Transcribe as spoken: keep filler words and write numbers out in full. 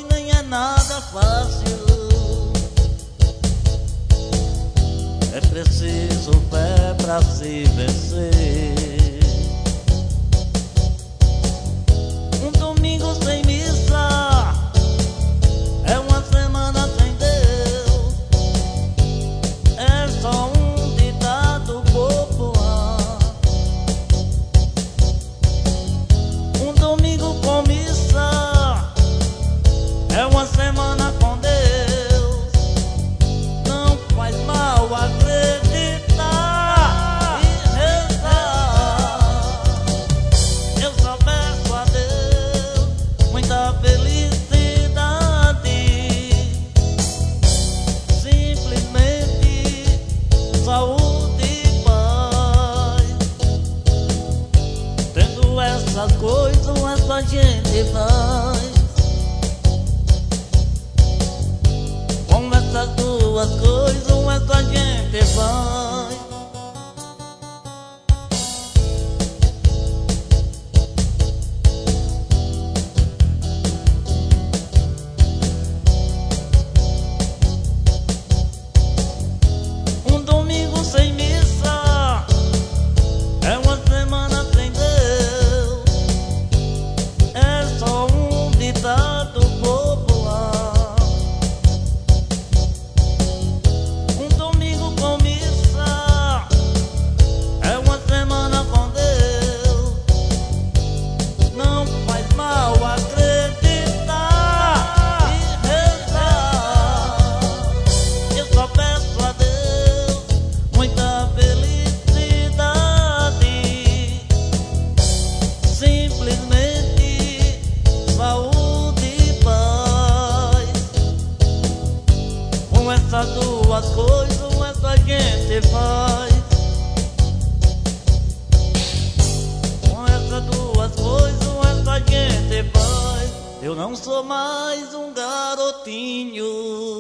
e nem é nada fácil. É preciso fé pra se vencer. Um domingo sem missa é uma semana sem Deus. É só um ditado popular. Um domingo com missa é uma semana com Deus. Não faz mal acreditar e rezar. Eu só peço a Deus muita felicidade, simplesmente saúde e paz. Tendo essas coisas, essa gente faz. Com essas duas coisas, essa gente faz. Um domingo sem missa é uma semana sem Deus. É só um ditado popular. Um domingo com missa é uma semana com Deus. Não faz mal acreditar e rezar. Eu só peço a Deus muita felicidade, simplesmente saúde e paz. Com essas duas coisas, essa gente faz. Com essas duas coisas, essa gente faz. Eu não sou mais um garotinho.